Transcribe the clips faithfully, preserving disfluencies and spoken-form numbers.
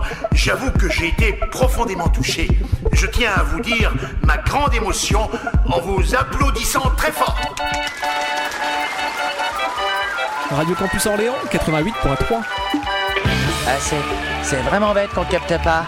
j'avoue que j'ai été profondément touché. Je tiens à vous dire ma grande émotion en vous applaudissant très fort. Radio Campus Orléans, quatre-vingt-huit point trois. Ah, c'est, c'est vraiment bête qu'on capte pas.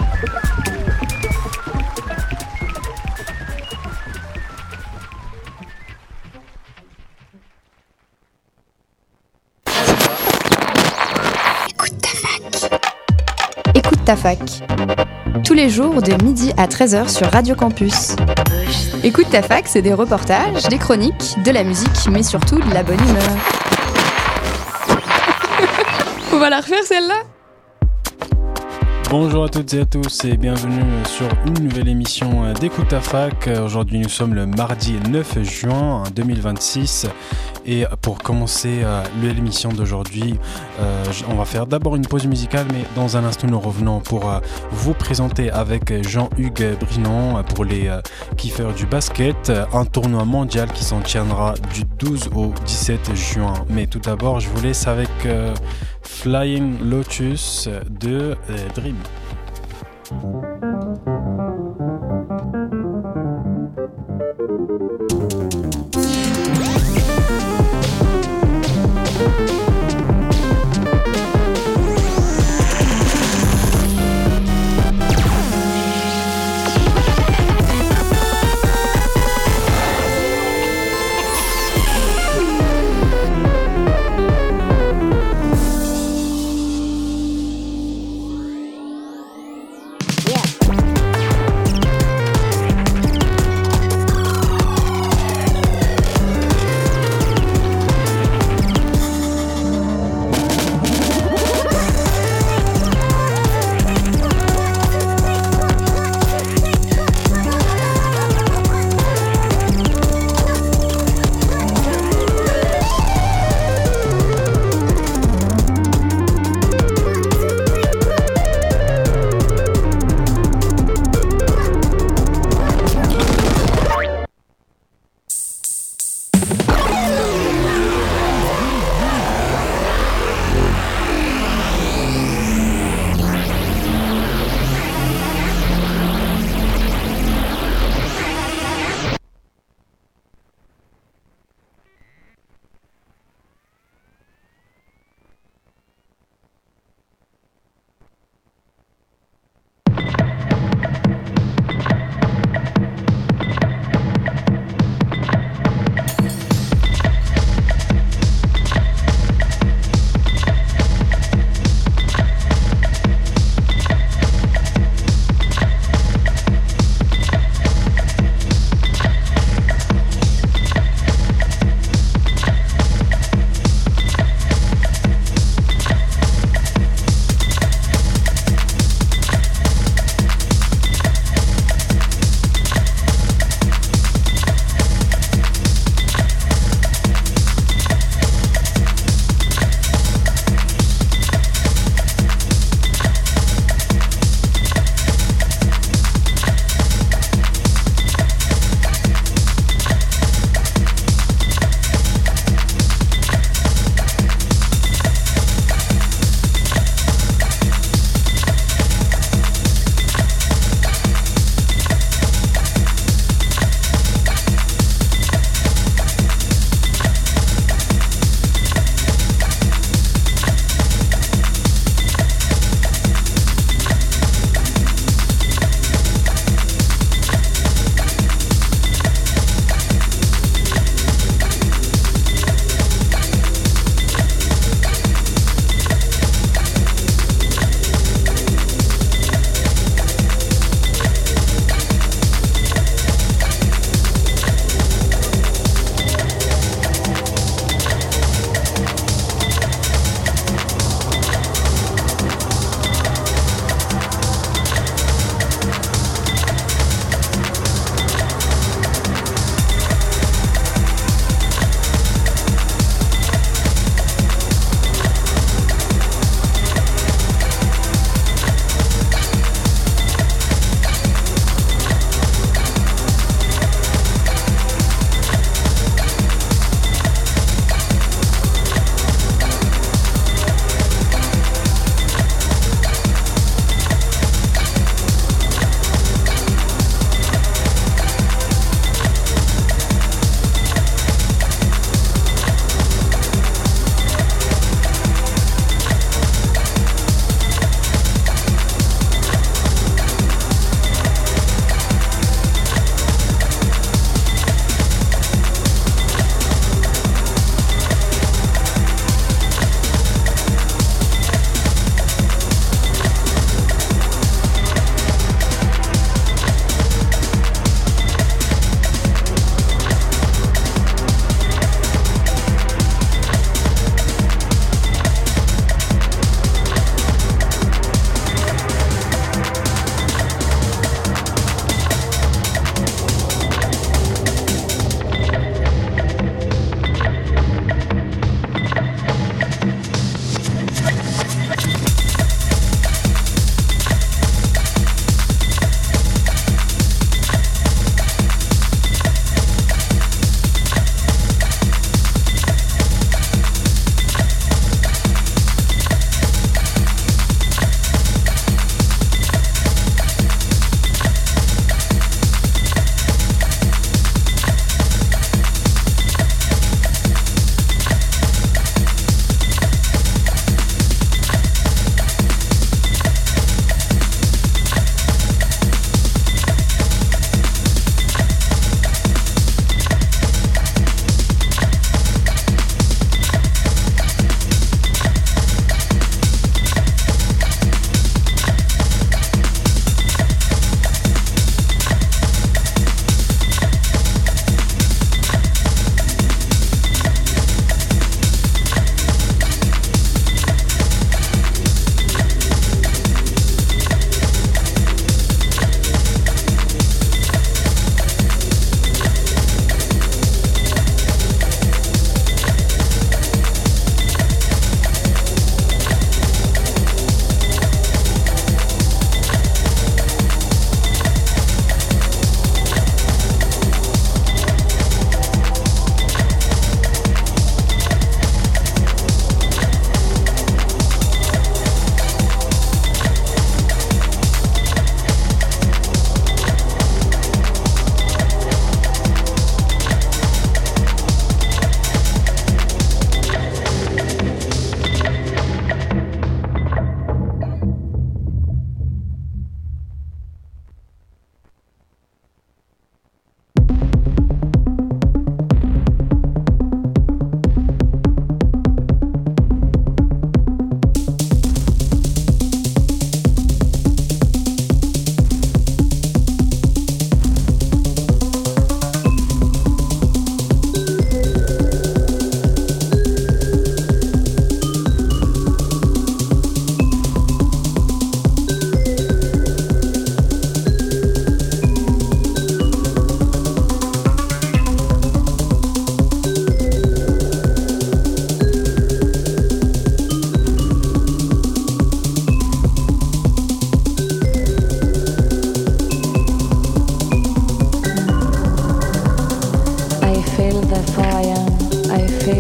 Écoute ta fac. Écoute ta fac. Tous les jours de midi à treize heures sur Radio Campus. Écoute ta fac, c'est des reportages, des chroniques, de la musique, mais surtout de la bonne humeur. On va la refaire celle-là ? Bonjour à toutes et à tous et bienvenue sur une nouvelle émission d'Écoute ta fac. Aujourd'hui nous sommes le mardi neuf juin deux mille vingt-six et pour commencer euh, l'émission d'aujourd'hui, euh, on va faire d'abord une pause musicale, mais dans un instant nous revenons pour euh, vous présenter avec Jean-Hugues Brinon pour les euh, kiffeurs du basket, un tournoi mondial qui s'en tiendra du douze au dix-sept juin. Mais tout d'abord je vous laisse avec euh, Flying Lotus de euh, Dream. Yeah.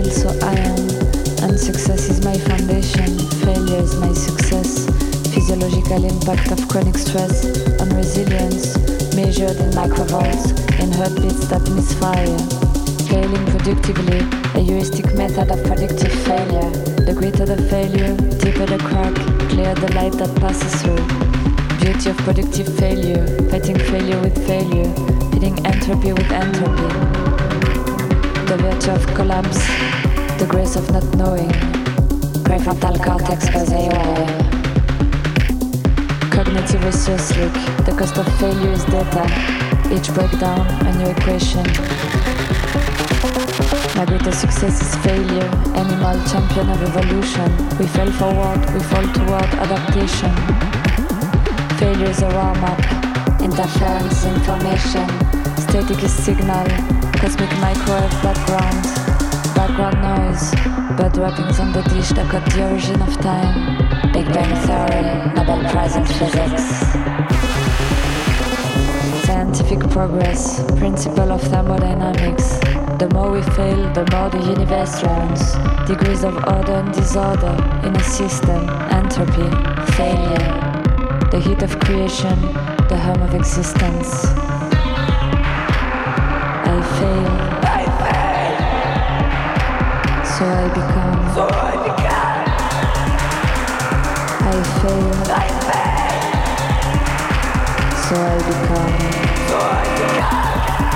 fail, so I am. And success is my foundation, failure is my success. Physiological impact of chronic stress on resilience, measured in microvolts, in heartbeats that misfire. Failing productively, a heuristic method of predictive failure. The greater the failure, deeper the crack, clearer the light that passes through. Beauty of productive failure, fighting failure with failure, hitting entropy with entropy. The virtue of collapse, the grace of not knowing. Prefrontal cortex was haywire. Cognitive resource leak, the cost of failure is data. Each breakdown, a new equation. My greatest success is failure, animal champion of evolution. We fail forward, we fall toward adaptation. Failure is a warm-up, interference, information. Static is signal, cosmic microwave background. Background noise, bird droppings on the dish that cut the origin of time. Big Bang Theory, Nobel Prize in Physics. Scientific progress, principle of thermodynamics. The more we fail, the more the universe learns. Degrees of order and disorder in a system, entropy, failure. The heat of creation, the hum of existence. I fail. I fail. So I become. So I become. I fail. I fail. So I become. So I become.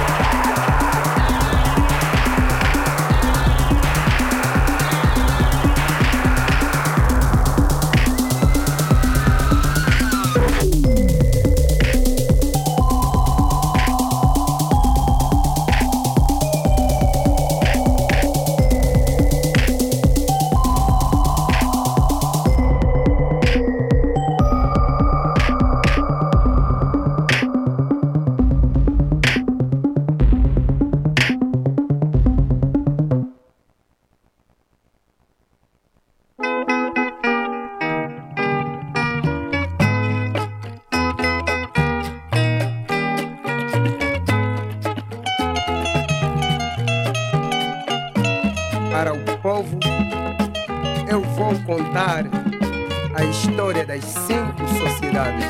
Para o povo, eu vou contar a história das cinco sociedades.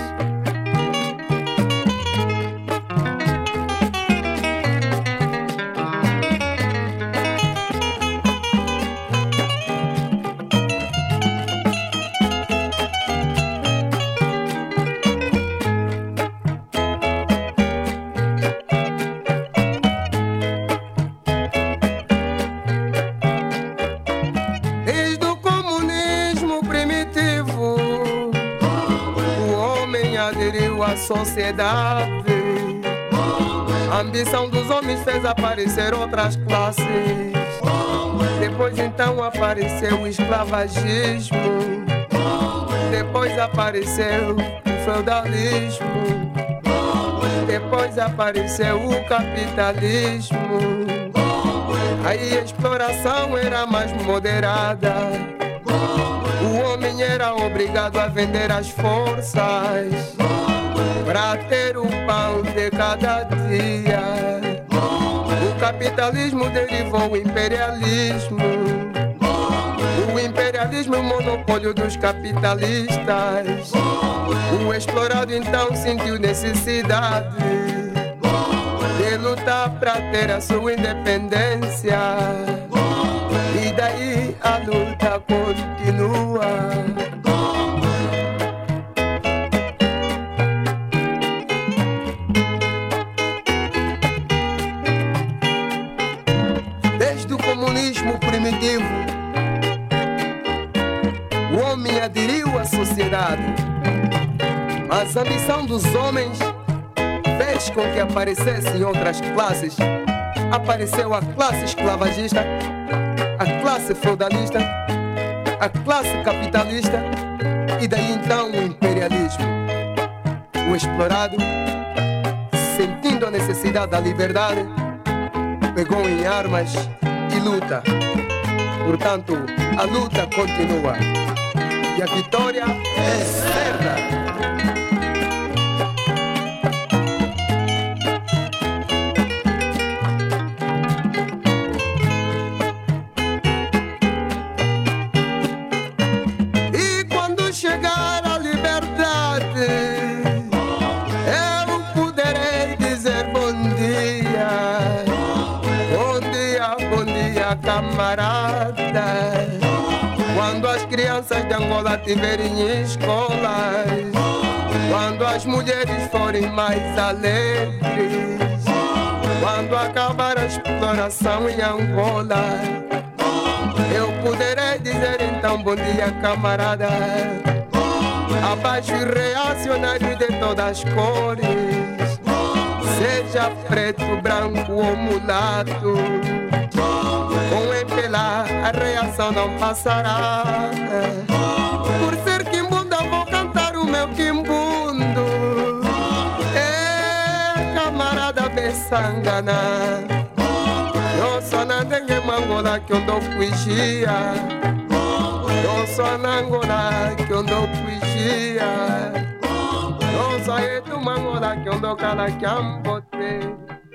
Sociedade. A ambição dos homens fez aparecer outras classes. Depois então apareceu o esclavagismo. Depois apareceu o feudalismo. Depois apareceu o capitalismo. Aí a exploração era mais moderada. O homem era obrigado a vender as forças pra ter o pão de cada dia. O capitalismo derivou o imperialismo. O imperialismo é o monopólio dos capitalistas. O explorado então sentiu necessidade de lutar pra ter a sua independência. E daí a luta continua. Primitivo, o homem aderiu à sociedade, mas a ambição dos homens fez com que aparecessem outras classes. Apareceu a classe esclavagista, a classe feudalista, a classe capitalista e daí então o imperialismo. O explorado, sentindo a necessidade da liberdade, pegou em armas e luta. Portanto, a luta continua e a vitória é certa. escola tiverem escolas, quando as mulheres forem mais alegres, quando acabar a exploração em Angola, eu poderei dizer então bom dia, camarada. Abaixo os reacionários de todas as cores, seja preto, branco ou mulato, com empelar a reação não passará. Por ser quimbunda vou cantar o meu quimbundo. É, camarada Bessangana, eu só não tenho mangola que eu dou fugia. Eu só não Angola que eu dou fugia. Eu só é do mangola que eu dou cala que ambote.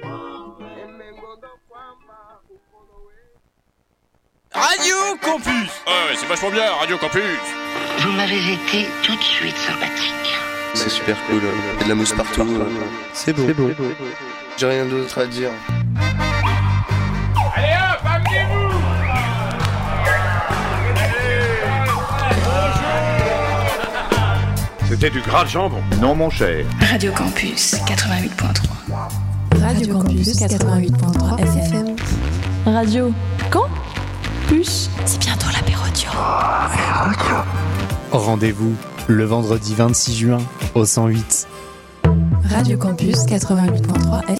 Radio Campus. Ouais, c'est vachement bien, Radio Campus. Vous m'avez été tout de suite sympathique. C'est super cool, il y a de la mousse partout. C'est beau. C'est beau. J'ai rien d'autre à dire. Allez hop, amenez-vous. C'était du gras de jambon. Non, mon cher. Radio Campus quatre-vingt-huit point trois. Radio Campus quatre-vingt-huit point trois F M. Radio Campus. C'est bientôt l'apérodio. Rendez-vous le vendredi vingt-six juin au cent huit. Radio Campus quatre-vingt-huit point trois F M.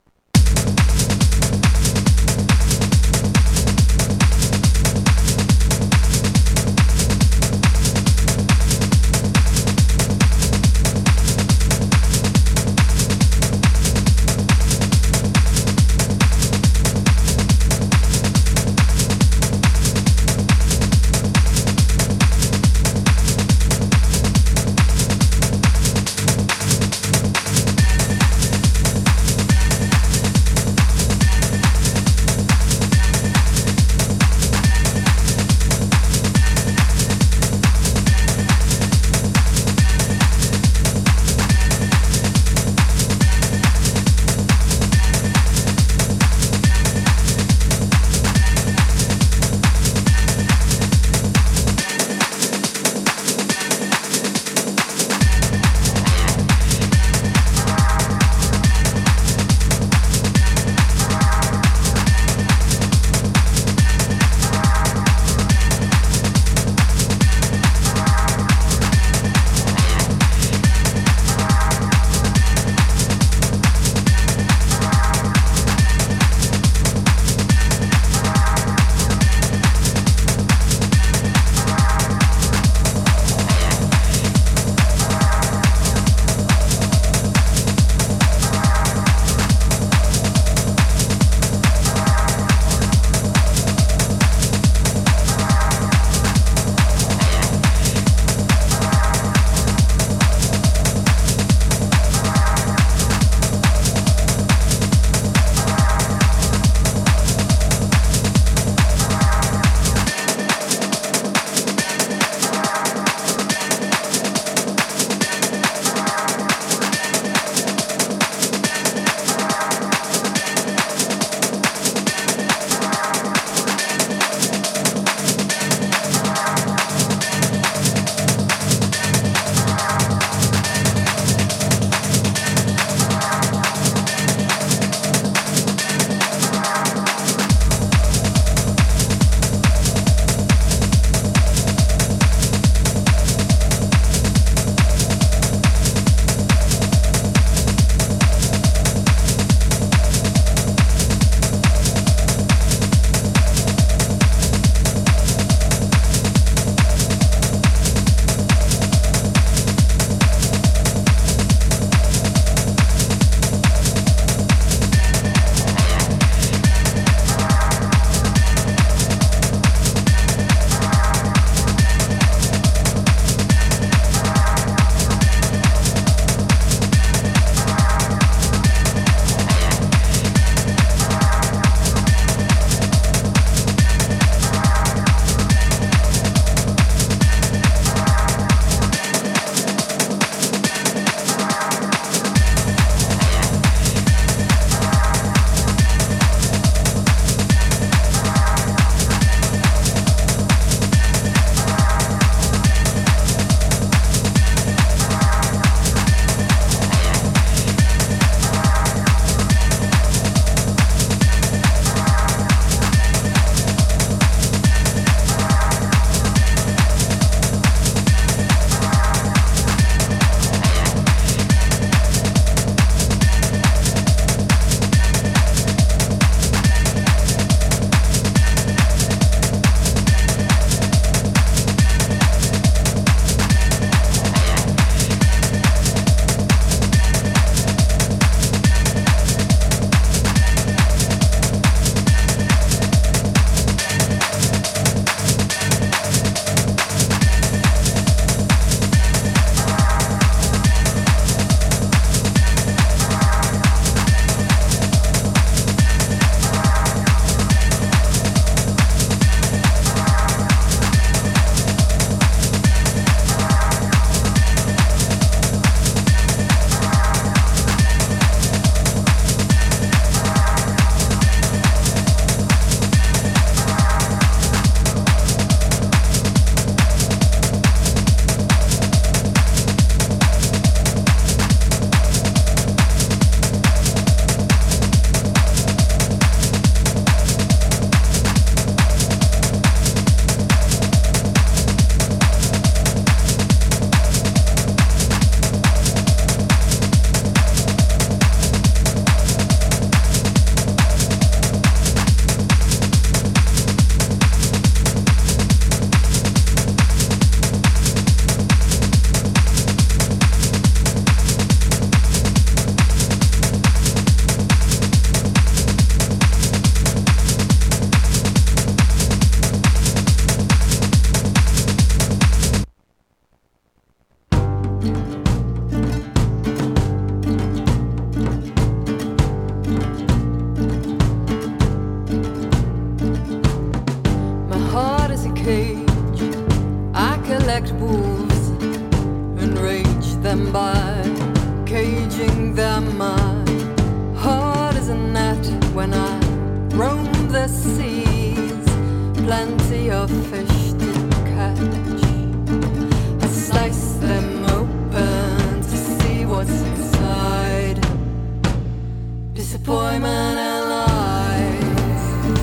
caging them. My heart is a net when I roam the seas, plenty of fish to catch. I slice them open to see what's inside. Disappointment and lies.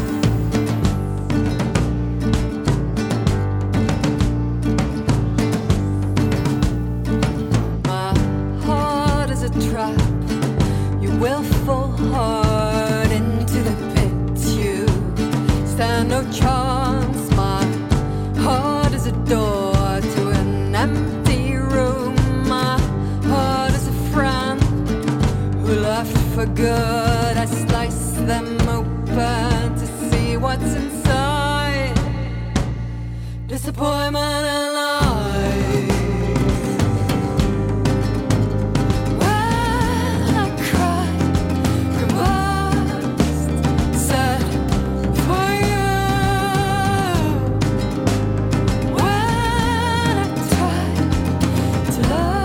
My heart is a trap, you willful heart into the pit. You stand no chance. My heart is a door to an empty room. My heart is a friend who left for good. I slice them open to see what's inside. Disappointment and lies. When I cry, combust, set fire. When I try to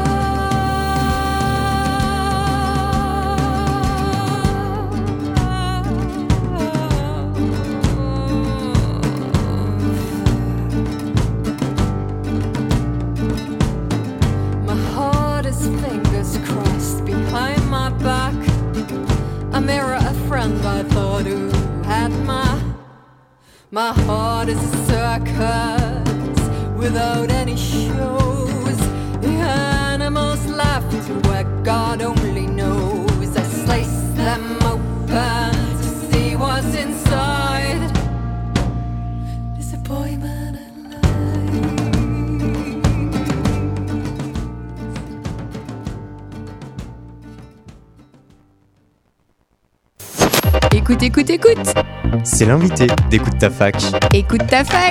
my heart is fingers crossed behind my back. A mirror, a friend I thought who had my My heart is a circus without any shows. The animals left where God only knows. I slice them open to see what's inside. Disappointment and lies. Écoute, écoute, écoute. C'est l'invité d'Écoute ta fac. Écoute ta fac.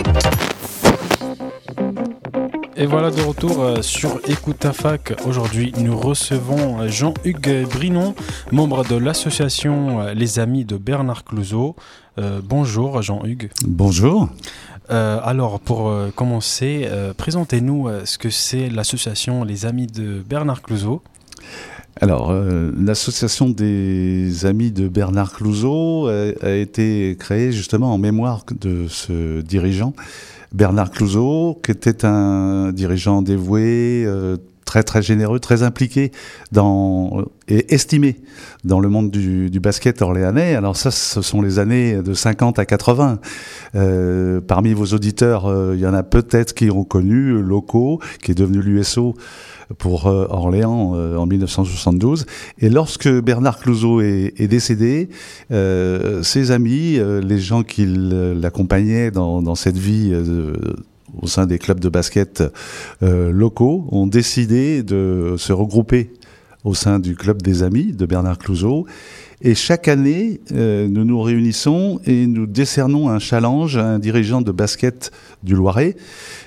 Et voilà de retour euh, sur Écoute ta fac. Aujourd'hui, nous recevons Jean-Hugues Brinon, membre de l'association euh, Les Amis de Bernard Clouzot. Euh, bonjour Jean-Hugues. Bonjour. Euh, alors pour euh, commencer, euh, présentez-nous euh, ce que c'est l'association Les Amis de Bernard Clouzot. Alors, euh, l'association des Amis de Bernard Clouzot a, a été créée justement en mémoire de ce dirigeant, Bernard Clouzot, qui était un dirigeant dévoué, euh, très très généreux, très impliqué dans et estimé dans le monde du, du basket orléanais. Alors ça, ce sont les années de cinquante à quatre-vingts. Euh, parmi vos auditeurs, euh, il y en a peut-être qui ont connu Loco, qui est devenu l'U S O pour euh, Orléans euh, en dix-neuf cent soixante-douze. Et lorsque Bernard Clouzot est, est décédé, euh, ses amis, euh, les gens qui l'accompagnaient dans, dans cette vie euh, au sein des clubs de basket euh, locaux, ont décidé de se regrouper au sein du club des Amis de Bernard Clouzot. Et chaque année, euh, nous nous réunissons et nous décernons un challenge à un dirigeant de basket du Loiret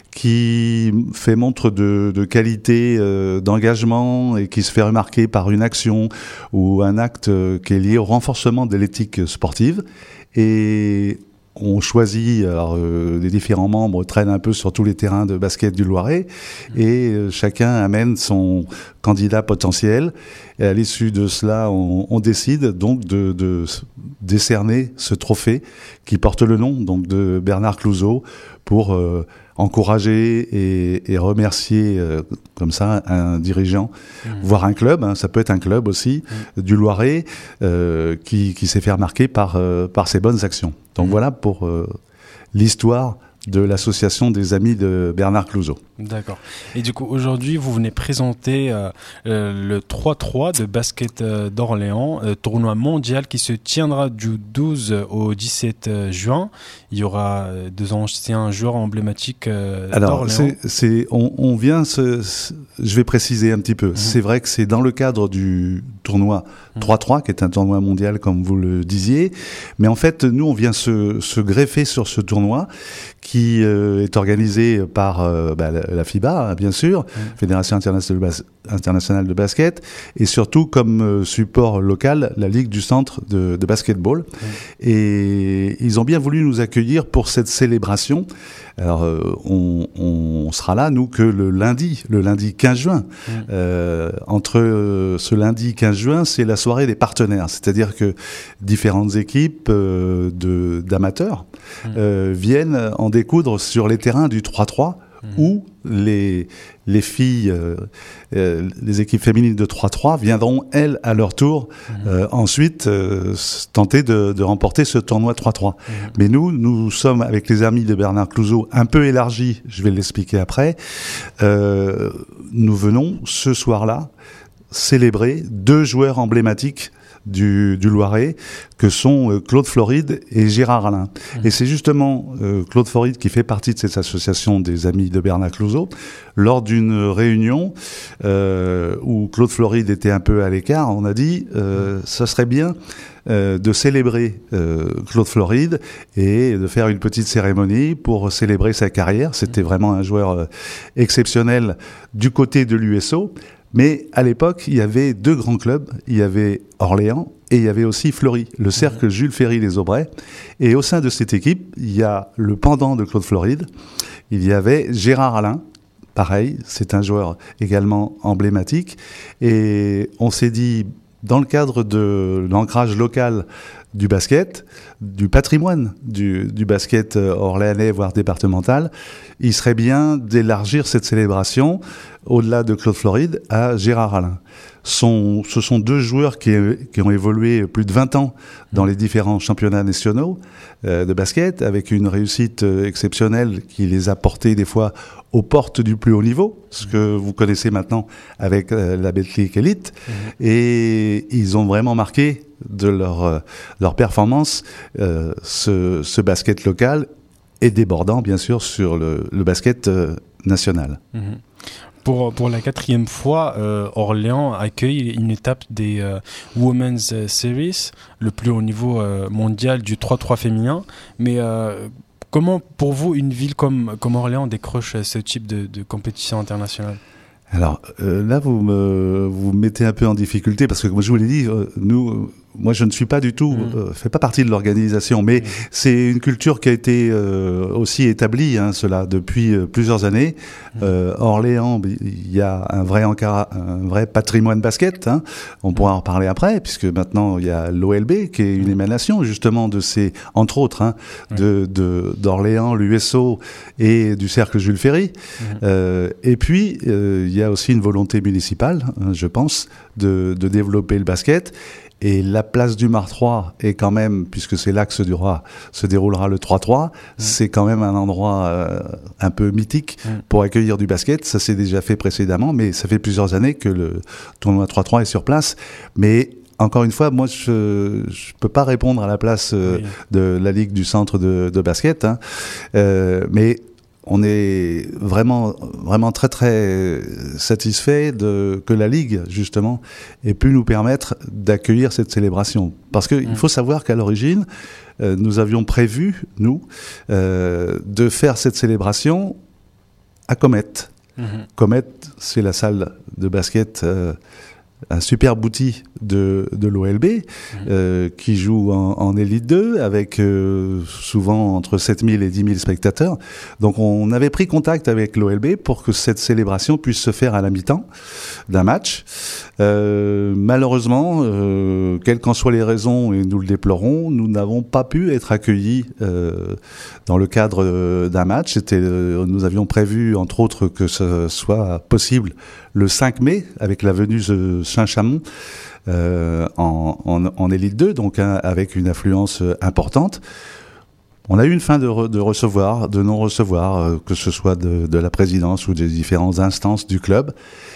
qui fait montre de, de qualité euh, d'engagement et qui se fait remarquer par une action ou un acte euh, qui est lié au renforcement de l'éthique sportive. Et on choisit, alors euh, les différents membres traînent un peu sur tous les terrains de basket du Loiret et euh, chacun amène son candidat potentiel. Et à l'issue de cela, on, on décide donc de, de décerner ce trophée qui porte le nom donc de Bernard Clouzot pour euh, encourager et, et remercier euh, comme ça un dirigeant, mmh. voire un club, hein, ça peut être un club aussi, mmh. du Loiret, euh, qui, qui s'est fait remarquer par, euh, par ses bonnes actions. Donc mmh. voilà pour euh, l'histoire de l'association des Amis de Bernard Clouzot. D'accord. Et du coup, aujourd'hui, vous venez présenter euh, euh, le trois trois de basket euh, d'Orléans, euh, tournoi mondial qui se tiendra du douze au dix-sept juin. Il y aura euh, deux anciens joueurs emblématiques euh, Alors, d'Orléans. c'est, c'est, on, on vient, se, se, je vais préciser un petit peu. Mmh. C'est vrai que c'est dans le cadre du tournoi mmh. trois trois, qui est un tournoi mondial, comme vous le disiez. Mais en fait, nous, on vient se, se greffer sur ce tournoi qui euh, est organisé par euh, bah, la FIBA, hein, bien sûr, mmh. Fédération internationale de, bas- internationale de basket, et surtout comme euh, support local, la Ligue du Centre de, de basketball. Mmh. Et ils ont bien voulu nous accueillir pour cette célébration. Alors, euh, on, on sera là, nous, que le lundi, le lundi quinze juin. Mmh. Euh, entre euh, ce lundi quinze juin, c'est la soirée des partenaires. C'est-à-dire que différentes équipes euh, de, d'amateurs mmh. euh, viennent en découdre sur les terrains du trois trois, mmh. où les, les filles, euh, euh, les équipes féminines de trois trois viendront, elles, à leur tour, mmh. euh, ensuite euh, tenter de, de remporter ce tournoi trois trois. Mmh. Mais nous, nous sommes, avec les amis de Bernard Clouzot, un peu élargis, je vais l'expliquer après. Euh, nous venons, ce soir-là, célébrer deux joueurs emblématiques du, du Loiret, que sont euh, Claude Floride et Gérard Alain. Mmh. Et c'est justement euh, Claude Floride qui fait partie de cette association des amis de Bernard Clouzot. Lors d'une réunion euh, où Claude Floride était un peu à l'écart, on a dit euh, ça serait bien euh, de célébrer euh, Claude Floride et de faire une petite cérémonie pour célébrer sa carrière. C'était vraiment un joueur euh, exceptionnel du côté de l'U S O. Mais à l'époque, il y avait deux grands clubs. Il y avait Orléans et il y avait aussi Fleury, le cercle mmh. Jules Ferry-les Aubrais. Et au sein de cette équipe, il y a le pendant de Claude Floride. Il y avait Gérard Alain. Pareil, c'est un joueur également emblématique. Et on s'est dit, dans le cadre de l'ancrage local du basket, du patrimoine du, du basket orléanais, voire départemental, il serait bien d'élargir cette célébration, au-delà de Claude Floride, à Gérard Alain. Sont, ce sont deux joueurs qui, qui ont évolué plus de vingt ans dans les différents championnats nationaux euh, de basket, avec une réussite euh, exceptionnelle qui les a portés des fois aux portes du plus haut niveau, ce que vous connaissez maintenant avec euh, la Betclic Elite. Mmh. Et ils ont vraiment marqué de leur, euh, leur performance euh, ce, ce basket local et débordant, bien sûr, sur le, le basket euh, national. Mmh. Pour, pour la quatrième fois, euh, Orléans accueille une étape des euh, Women's Series, le plus haut niveau euh, mondial du trois trois féminin. Mais euh, comment, pour vous, une ville comme, comme Orléans décroche ce type de, de compétition internationale ? Alors euh, là, vous me vous mettez un peu en difficulté parce que, comme je vous l'ai dit, euh, nous, moi, je ne suis pas du tout, mmh. euh, fais pas partie de l'organisation, mais mmh. c'est une culture qui a été euh, aussi établie, hein, cela depuis euh, plusieurs années. Mmh. Euh, Orléans, il y a un vrai encara, un vrai patrimoine basket. Hein. On mmh. pourra en reparler après, puisque maintenant il y a l'O L B qui est une émanation justement de ces, entre autres, hein, mmh. de, de d'Orléans, l'U S O et du cercle Jules Ferry. Mmh. Euh, et puis euh, il y a aussi une volonté municipale, hein, je pense, de, de développer le basket. Et la place du Mar trois est quand même, puisque c'est là que se, durera, se déroulera le trois trois, mmh. c'est quand même un endroit euh, un peu mythique mmh. pour accueillir du basket. Ça s'est déjà fait précédemment, mais ça fait plusieurs années que le tournoi trois trois est sur place. Mais encore une fois, moi, je je peux pas répondre à la place euh, oui. de la Ligue du Centre de, de basket, hein. euh, mais on est vraiment, vraiment très, très satisfait de, que la Ligue, justement, ait pu nous permettre d'accueillir cette célébration. Parce qu'il mmh. faut savoir qu'à l'origine, euh, nous avions prévu, nous, euh, de faire cette célébration à Comet. Mmh. Comet, c'est la salle de basket, euh, un superbe outil de, de l'O L B, mmh. euh, qui joue en, en Élite deux, avec euh, souvent entre sept mille et dix mille spectateurs. Donc on avait pris contact avec l'O L B pour que cette célébration puisse se faire à la mi-temps d'un match. Euh, malheureusement, euh, quelles qu'en soient les raisons, et nous le déplorons, nous n'avons pas pu être accueillis euh, dans le cadre euh, d'un match. C'était, euh, nous avions prévu, entre autres, que ce soit possible le cinq mai, avec la venue de Saint-Chamond euh, en, en, en Élite deux, donc hein, avec une affluence importante. On a eu une fin de, re, de recevoir, de non-recevoir, euh, que ce soit de, de la présidence ou des différentes instances du club.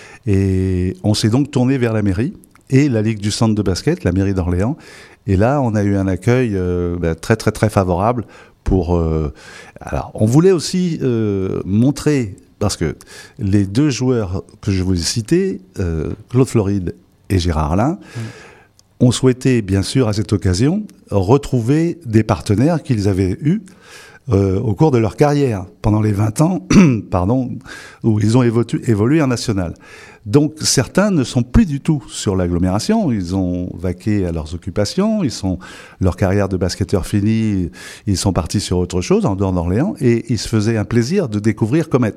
Et on s'est donc tourné vers la mairie et la Ligue du Centre de basket, la mairie d'Orléans. Et là, on a eu un accueil euh, ben, très, très, très favorable pour... Euh, alors, on voulait aussi euh, montrer... Parce que les deux joueurs que je vous ai cités, euh, Claude Floride et Gérard Alain, mmh. ont souhaité, bien sûr, à cette occasion, retrouver des partenaires qu'ils avaient eus euh, au cours de leur carrière, pendant les vingt ans pardon, où ils ont évolué, évolué en national. Donc certains ne sont plus du tout sur l'agglomération, ils ont vaqué à leurs occupations, ils sont leur carrière de basketteur finie, ils sont partis sur autre chose, en dehors d'Orléans, et ils se faisaient un plaisir de découvrir Comet.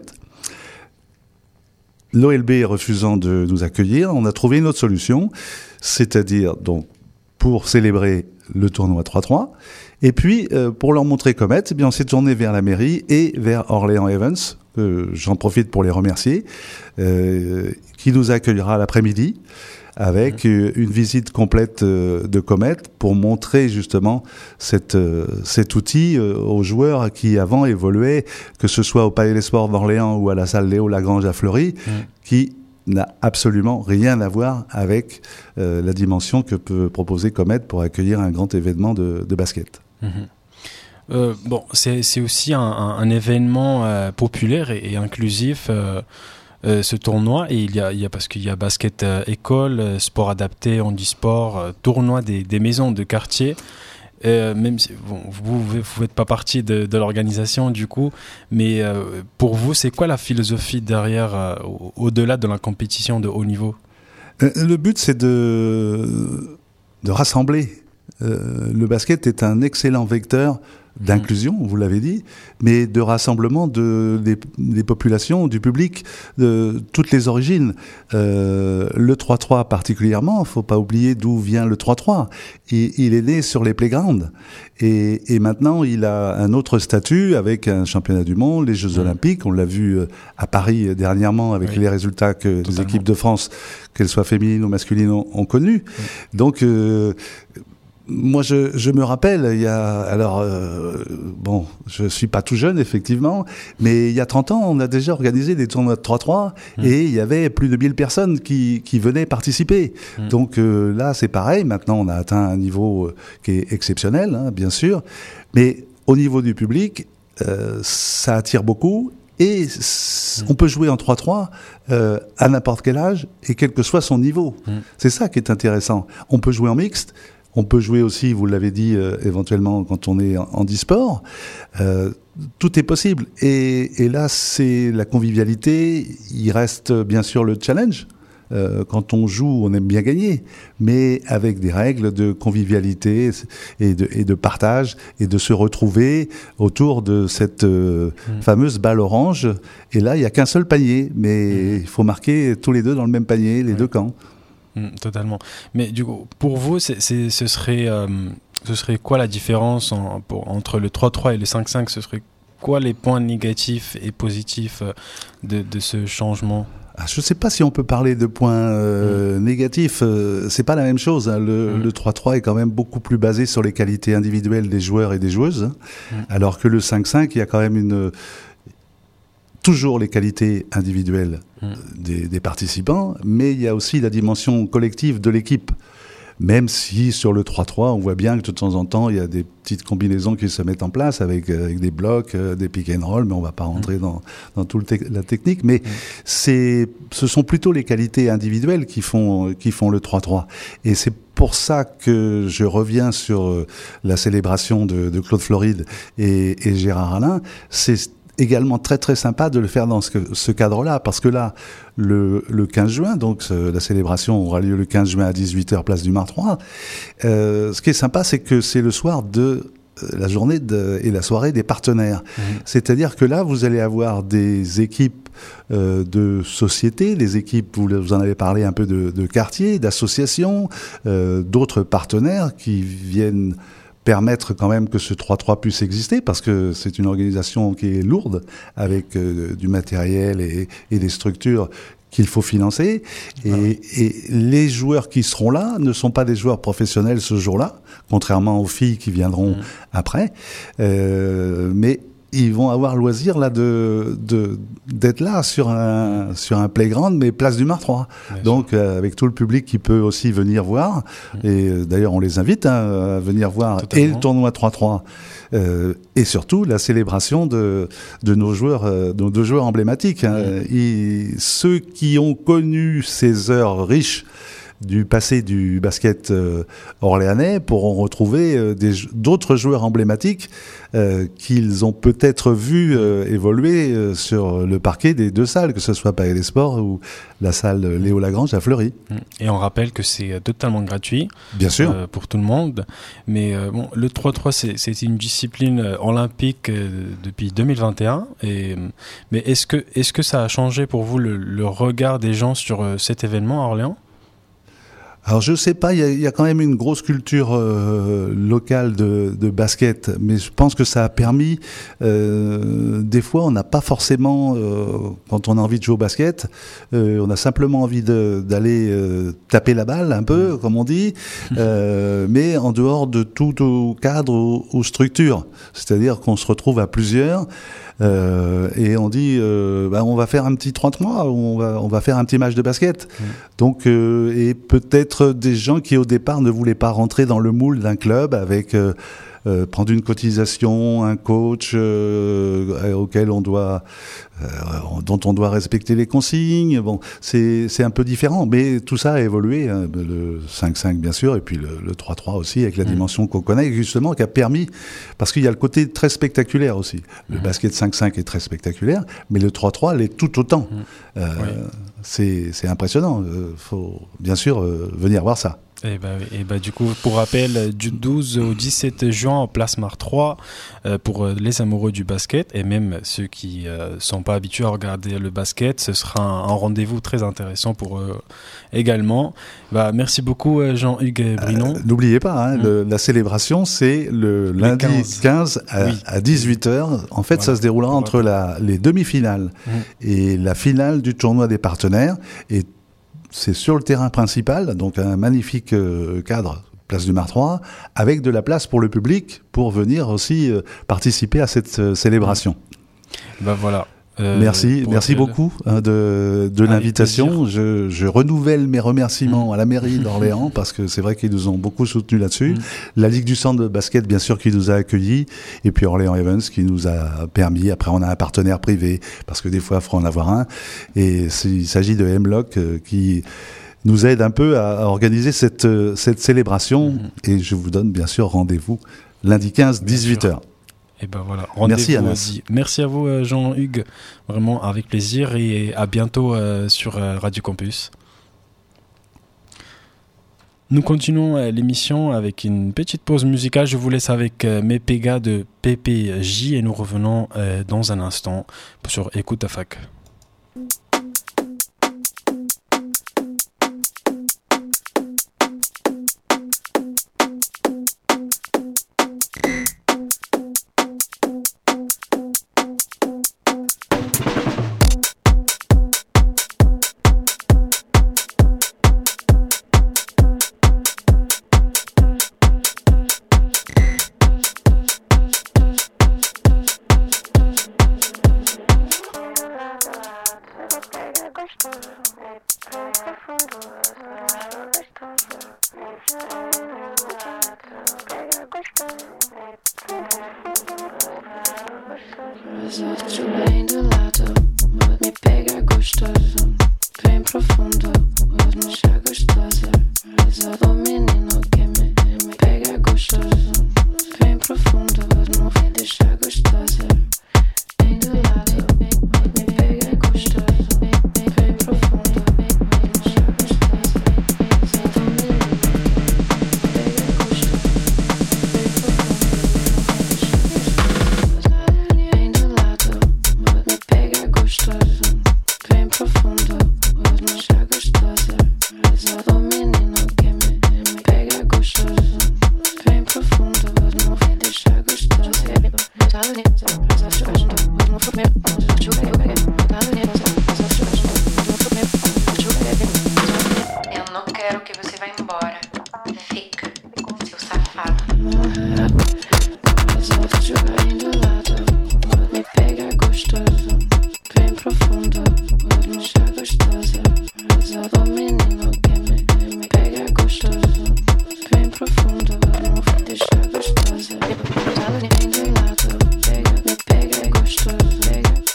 L'O L B refusant de nous accueillir, on a trouvé une autre solution, c'est-à-dire donc pour célébrer le tournoi trois trois, et puis euh, pour leur montrer Comet, eh bien on s'est tourné vers la mairie et vers Orléans Evans. Euh, j'en profite pour les remercier, euh, qui nous accueillera l'après-midi avec mmh. une visite complète euh, de Comet pour montrer justement cette, euh, cet outil euh, aux joueurs qui avant évoluaient, que ce soit au Palais des Sports d'Orléans ou à la salle Léo Lagrange à Fleury, mmh. qui n'a absolument rien à voir avec euh, la dimension que peut proposer Comet pour accueillir un grand événement de, de basket. Mmh. Euh, bon, c'est, c'est aussi un, un, un événement euh, populaire et, et inclusif, euh, euh, ce tournoi. Et il y a, il y a parce qu'il y a basket euh, école, euh, sport adapté, handisport, euh, tournoi des, des maisons de quartier. Euh, même si bon, vous vous faites pas partie de, de l'organisation du coup, mais euh, pour vous, c'est quoi la philosophie derrière, euh, au, au-delà de la compétition de haut niveau? euh, Le but, c'est de de rassembler. Euh, le basket est un excellent vecteur d'inclusion, vous l'avez dit, mais de rassemblement de, des, des populations, du public, de toutes les origines. Euh, le trois trois particulièrement, il ne faut pas oublier d'où vient le trois trois. Il, il est né sur les playgrounds. Et, et maintenant, il a un autre statut avec un championnat du monde, les Jeux mmh. Olympiques. On l'a vu à Paris dernièrement avec oui. les résultats que Totalement. les équipes de France, qu'elles soient féminines ou masculines, ont, ont connus. Mmh. Donc... Euh, Moi, je, je me rappelle, il y a, alors, euh, bon, je suis pas tout jeune, effectivement, mais il y a trente ans, on a déjà organisé des tournois de trois trois mmh. et il y avait plus de mille personnes qui, qui venaient participer. Mmh. Donc euh, là, c'est pareil. Maintenant, on a atteint un niveau qui est exceptionnel, hein, bien sûr. Mais au niveau du public, euh, ça attire beaucoup. Et mmh. on peut jouer en trois trois euh, à n'importe quel âge et quel que soit son niveau. Mmh. C'est ça qui est intéressant. On peut jouer en mixte. On peut jouer aussi, vous l'avez dit, euh, éventuellement quand on est en handisport. Euh, tout est possible. Et, et là, c'est la convivialité. Il reste bien sûr le challenge. Euh, quand on joue, on aime bien gagner, mais avec des règles de convivialité et de, et de partage et de se retrouver autour de cette euh, mmh. fameuse balle orange. Et là, il n'y a qu'un seul panier, mais il mmh. faut marquer tous les deux dans le même panier, les mmh. deux camps. Mmh, totalement. Mais du coup, pour vous, c'est, c'est, ce, serait, euh, ce serait quoi la différence en, pour, entre le trois trois et le cinq cinq? Ce serait quoi les points négatifs et positifs de, de ce changement? Ah, je ne sais pas si on peut parler de points euh, mmh. négatifs. Euh, c'est pas la même chose. Hein. Le, mmh. le trois trois est quand même beaucoup plus basé sur les qualités individuelles des joueurs et des joueuses, hein. mmh. alors que le cinq cinq, il y a quand même une... toujours les qualités individuelles mmh. des, des participants, mais il y a aussi la dimension collective de l'équipe. Même si sur le trois trois, on voit bien que de temps en temps, il y a des petites combinaisons qui se mettent en place avec, avec des blocs, euh, des pick and roll, mais on ne va pas rentrer mmh. dans, dans toute te- la technique. Mais mmh. c'est, ce sont plutôt les qualités individuelles qui font, qui font le trois trois. Et c'est pour ça que je reviens sur euh, la célébration de, de Claude Floride et, et Gérard Alain. C'est également très très sympa de le faire dans ce, ce cadre-là, parce que là, le, le quinze juin, donc ce, la célébration aura lieu le quinze juin à dix-huit heures, place du Mar trois. Euh, ce qui est sympa, c'est que c'est le soir de la journée de, et la soirée des partenaires. Mmh. C'est-à-dire que là, vous allez avoir des équipes euh, de sociétés, des équipes, vous, vous en avez parlé un peu de, de quartiers, d'associations, euh, d'autres partenaires qui viennent permettre quand même que ce trois trois puisse exister, parce que c'est une organisation qui est lourde, avec euh, du matériel et, et des structures qu'il faut financer. Et, ah oui. et les joueurs qui seront là ne sont pas des joueurs professionnels ce jour-là, contrairement aux filles qui viendront mmh. après. Euh, mais ils vont avoir loisir là de, de d'être là sur un sur un playground, mais place du Mar trois. Bien Donc euh, avec tout le public qui peut aussi venir voir. Mmh. Et euh, d'ailleurs on les invite hein, à venir voir Totalement. Et le tournoi trois trois euh, et surtout la célébration de de nos joueurs, euh, de nos deux joueurs emblématiques. Hein. Mmh. Et ceux qui ont connu ces heures riches du passé du basket euh, orléanais pourront retrouver euh, des, d'autres joueurs emblématiques euh, qu'ils ont peut-être vu euh, évoluer euh, sur le parquet des deux salles, que ce soit Palais des Sports ou la salle Léo Lagrange à Fleury. Et on rappelle que c'est totalement gratuit. Bien sûr. Euh, pour tout le monde. Mais euh, bon, le trois trois, c'est, c'est une discipline olympique euh, depuis deux mille vingt et un. Et, mais est-ce que, est-ce que ça a changé pour vous le, le regard des gens sur euh, cet événement à Orléans ? Alors je sais pas, il y, y a quand même une grosse culture euh, locale de, de basket, mais je pense que ça a permis, euh, des fois on n'a pas forcément, euh, quand on a envie de jouer au basket, euh, on a simplement envie de, d'aller euh, taper la balle un peu, comme on dit, euh, mais en dehors de tout au cadre ou, ou structure, c'est-à-dire qu'on se retrouve à plusieurs. Euh, et on dit euh, bah, on va faire un petit trois trois, on va, on va faire un petit match de basket. Mmh. Donc, euh, et peut-être des gens qui au départ ne voulaient pas rentrer dans le moule d'un club avec euh, euh, prendre une cotisation, un coach euh, auquel on doit, euh, dont on doit respecter les consignes. Bon, c'est, c'est un peu différent, mais tout ça a évolué. Hein, le cinq cinq bien sûr, et puis le, le trois trois aussi, avec la mmh. dimension qu'on connaît, justement, qui a permis, parce qu'il y a le côté très spectaculaire aussi. Le mmh. basket cinq cinq est très spectaculaire, mais le trois trois l'est tout autant. Mmh. Euh, oui. c'est, c'est impressionnant. Il euh, faut bien sûr euh, venir voir ça. Et bah, et bah, du coup, pour rappel, du douze au dix-sept juin, en Place Mar trois, euh, pour les amoureux du basket, et même ceux qui ne euh, sont pas habitués à regarder le basket, ce sera un, un rendez-vous très intéressant pour eux également. Bah, merci beaucoup, Jean-Hugues Brinon. Euh, n'oubliez pas, hein, mmh. le, la célébration, c'est le lundi quinze, quinze à, oui. à dix-huit heures. En fait, voilà. Ça se déroulera pour entre la, les demi-finales mmh. et la finale du tournoi des partenaires. Et c'est sur le terrain principal, donc un magnifique euh, cadre, place du Mar trois, avec de la place pour le public pour venir aussi euh, participer à cette euh, célébration. Ben voilà. Euh, merci, merci rappel. beaucoup hein, de, de l'invitation. Je, je renouvelle mes remerciements mmh. à la mairie d'Orléans parce que c'est vrai qu'ils nous ont beaucoup soutenus là-dessus. Mmh. La Ligue du Centre de basket, bien sûr, qui nous a accueillis, et puis Orléans Evans qui nous a permis. Après, on a un partenaire privé parce que des fois, il faut en avoir un. Et il s'agit de Hemlock euh, qui nous aide un peu à, à organiser cette, cette célébration. Mmh. Et je vous donne bien sûr rendez-vous lundi quinze, dix-huit heures. Et ben voilà, rendez-vous. Merci, Merci à vous, Jean-Hugues, vraiment avec plaisir, et à bientôt euh, sur Radio Campus. Nous continuons l'émission avec une petite pause musicale. Je vous laisse avec euh, mes Pégas de P P J et nous revenons euh, dans un instant sur Écoute ta fac. Pega gostoso, me pega gostoso.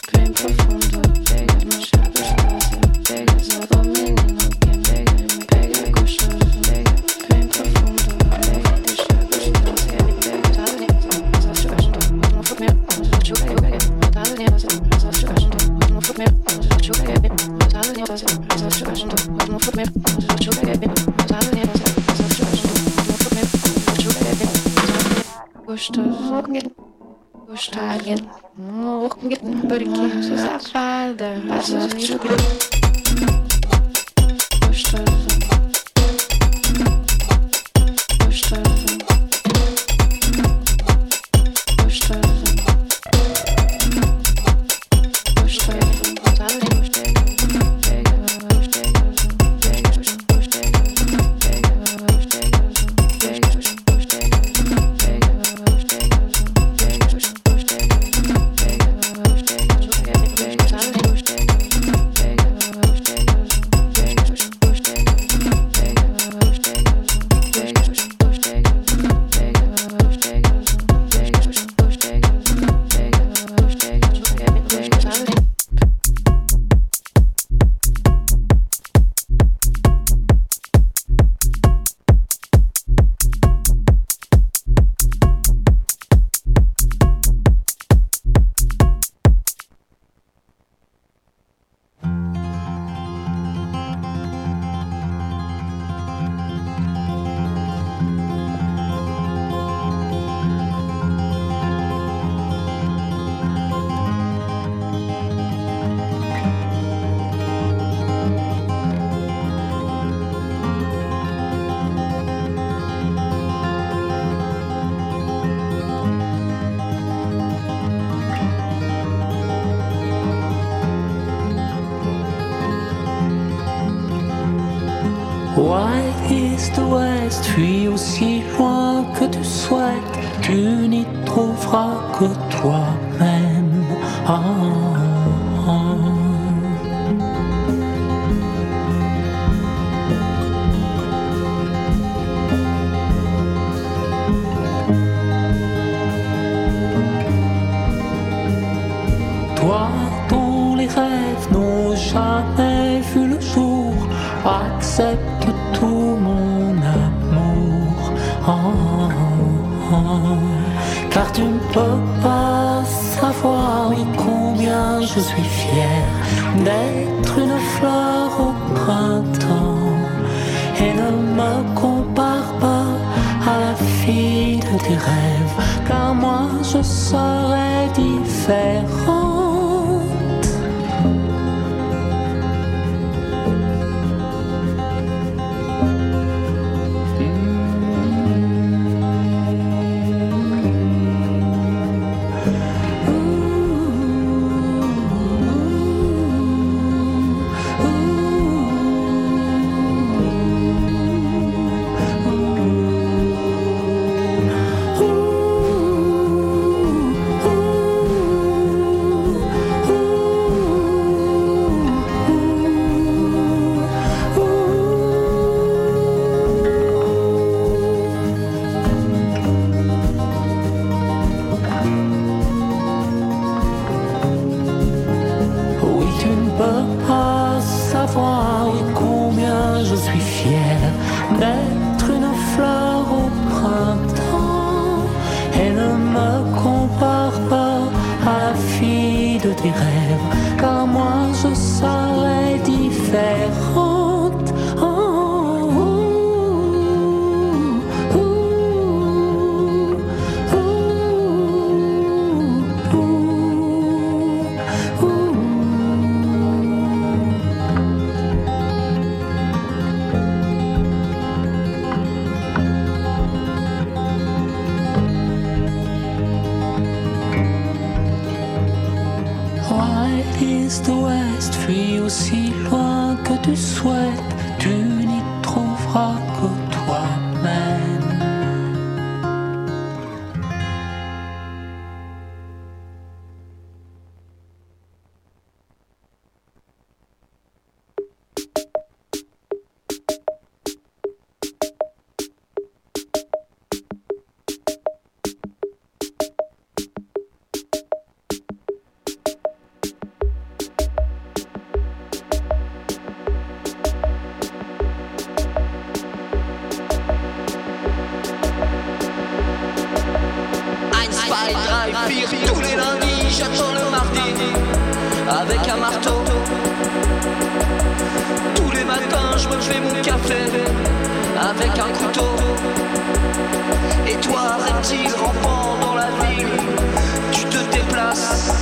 gostoso, gostoso, periquito safada, gostoso, gostoso, gostoso, White is the West, fuis aussi loin que tu souhaites, tu n'y trouveras que toi-même. Ah, ah. Toi dont les rêves n'ont jamais vu le jour, accepte tout mon amour, oh, oh, car tu ne peux pas savoir oui, combien je suis fier d'être une fleur au printemps et ne me compare pas à la fille de tes rêves, car moi je serai différent. Tous les lundis, j'attends le mardi avec un marteau. Tous les matins, je me fais mon café avec un couteau. Et toi, arrête reptile rampant dans la ville, tu te déplaces.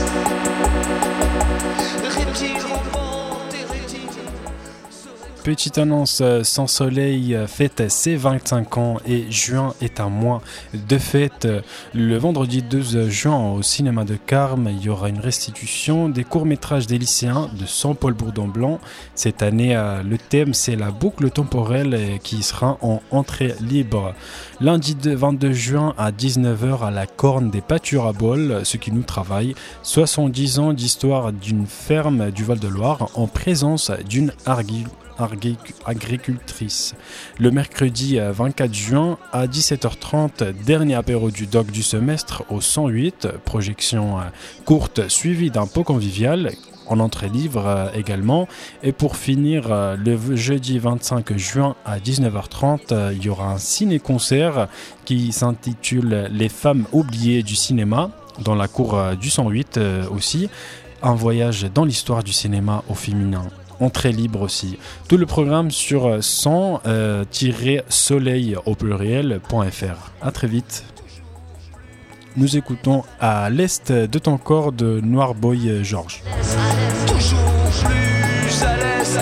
Reptile rampant, tes rétines. Petite annonce, Sans Soleil fête ses vingt-cinq ans et juin est un mois de fête. Le vendredi douze juin au cinéma de Carmes, il y aura une restitution des courts-métrages des lycéens de Saint-Paul Bourdon-Blanc. Cette année, le thème c'est la boucle temporelle qui sera en entrée libre. Lundi vingt-deux juin à dix-neuf heures à la Corne des Pâtures à Bol, ce qui nous travaille, soixante-dix ans d'histoire d'une ferme du Val-de-Loire en présence d'une argue. agricultrice. Le mercredi vingt-quatre juin à dix-sept heures trente, dernier apéro du doc du semestre au cent huit, projection courte suivie d'un pot convivial en entrée libre également. Et pour finir, le jeudi vingt-cinq juin à dix-neuf heures trente, il y aura un ciné-concert qui s'intitule Les femmes oubliées du cinéma dans la cour du cent huit aussi. Un voyage dans l'histoire du cinéma au féminin. Entrée libre aussi. Tout le programme sur cent soleil au pluriel.fr. À très vite. Nous écoutons À l'Est de ton corps de Noir Boy Georges. Toujours plus à l'aise.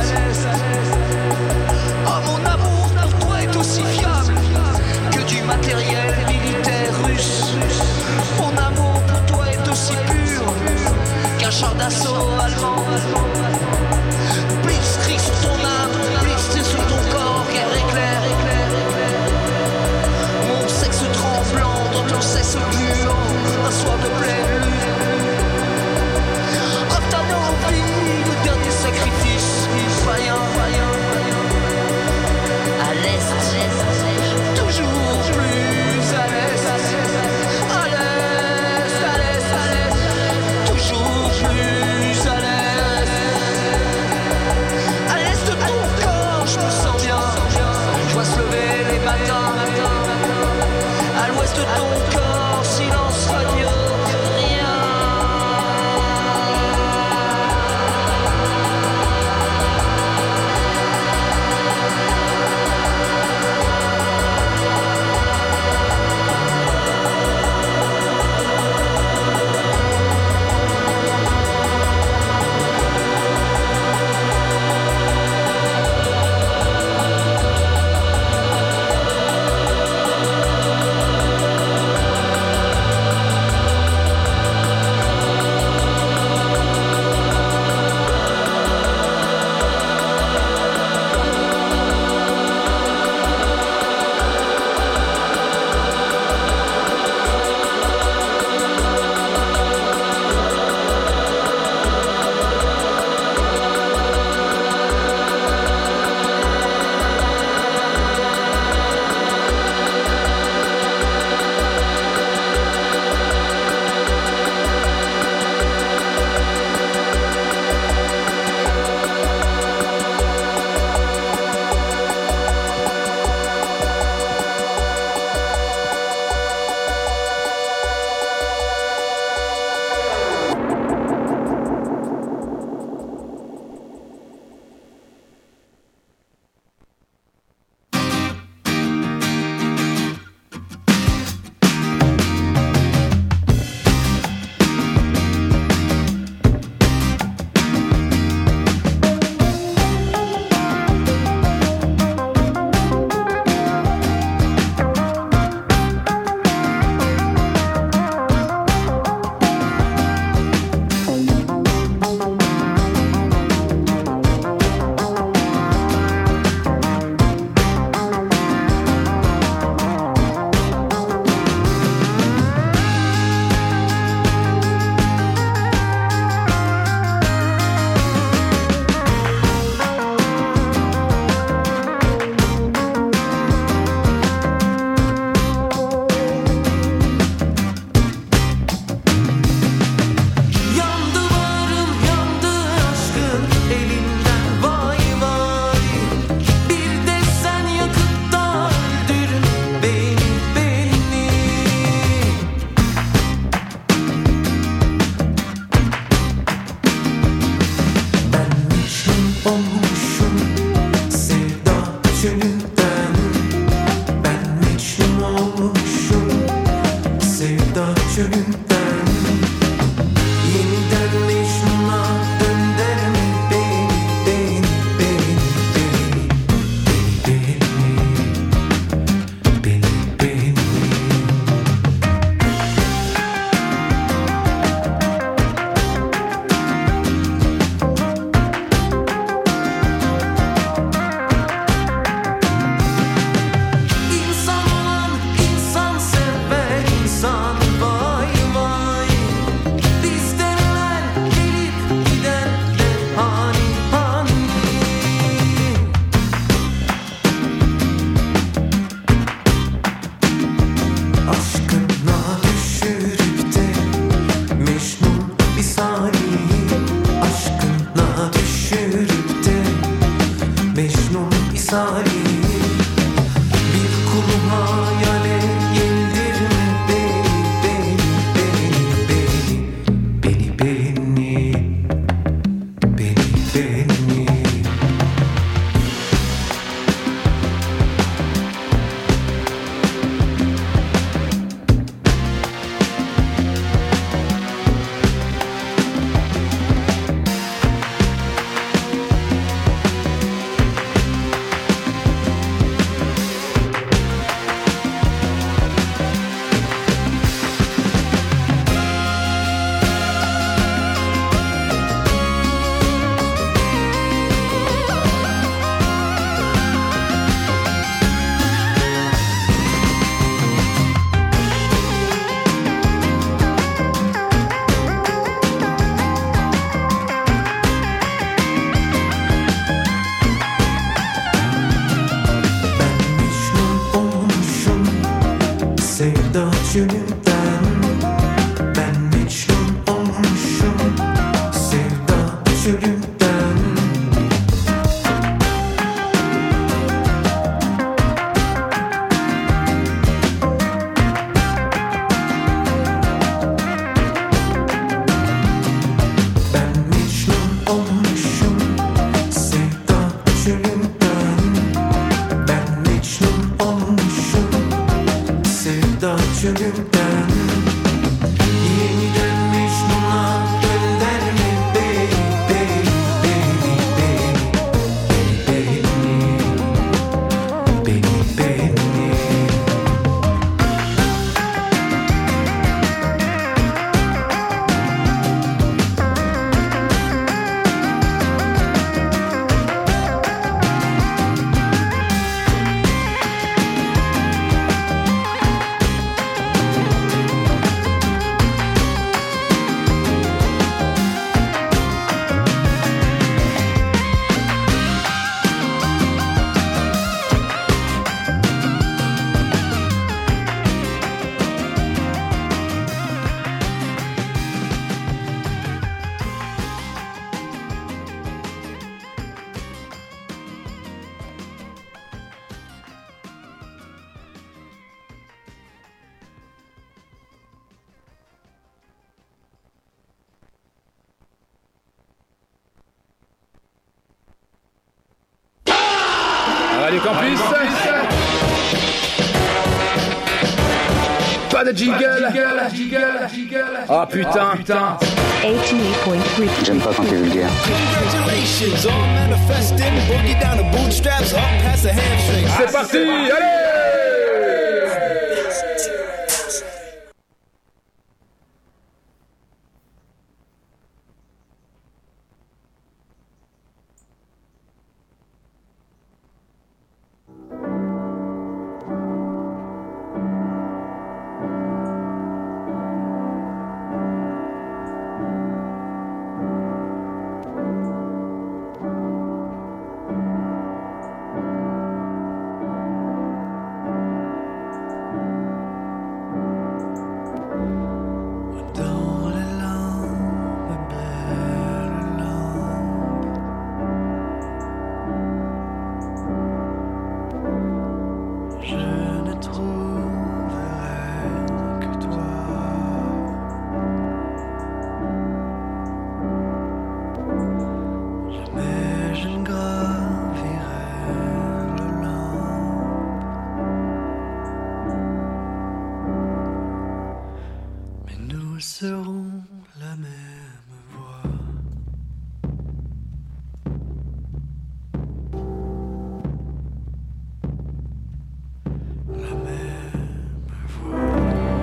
Oh, mon amour pour toi est aussi fiable que du matériel militaire russe. Mon amour pour toi est aussi pur qu'un char d'assaut allemand. Blitzkrieg sur ton âme, blitzkrieg sur ton corps, guerre éclair, éclair, éclair. Mon sexe tremblant dans ton sexe puant, un soir de pleine lune. Octanovie, le dernier sacrifice, vaillant, vaillant, vaillant. À l'est, toujours plus à l'est, à l'est, à l'est, à l'est, à l'est, toujours plus à l'est. À l'est de ton corps, je me sens bien. Je vois se lever les matins. À l'ouest de ton corps, silence radio, rien. çölünden yeniden Mecnun'a dönder mi beni, beni, beni, beni, beni, beni, beni, beni. İnsan olan insan sever insan, vay vay. Bizdenler gelip giden de hani hani. Aşkına düşürüp de Mecnun misali, aşkına düşürüp de Mecnun misali. Bir kulu hayale geldirme beni, beni, beni, beni, beni, beni, beni, beni. Sevda çölünden ben Mecnun olmuşum, sevda çölünden. Ben Mecnun olmuşum, sevda çölünden. Ben Mecnun olmuşum, sevda çölünden. Yeniden Mecnun'a dönder mi beni, beni, beni, beni, beni, beni, beni. Radio Campus. Pas de jingle. Ah putain, putain. eighty-eight point three. J'aime pas quand t'es vulgaire. Congratulations, all manifesting, boogie down the bootstraps, up past the hamstrings. C'est parti, allez! nous serons la même voix. La même voix.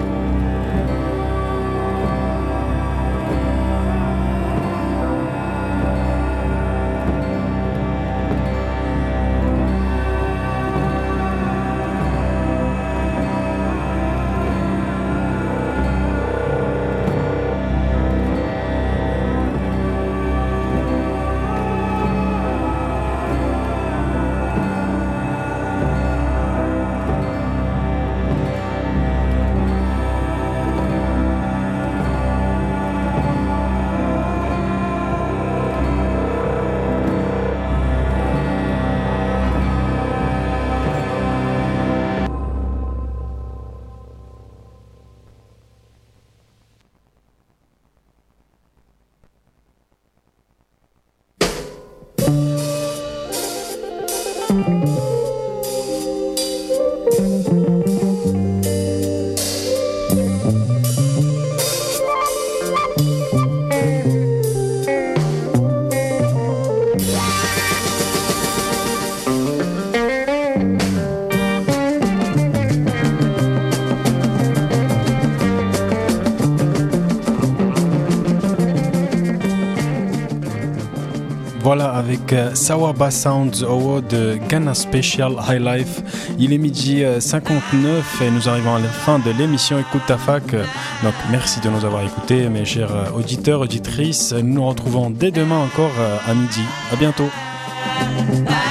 Voilà, avec euh, Sawaba Sounds au de Ghana Special High Life. Il est midi cinquante-neuf et nous arrivons à la fin de l'émission Écoute ta fac. Donc merci de nous avoir écoutés, mes chers auditeurs, auditrices. Nous nous retrouvons dès demain encore à midi. À bientôt.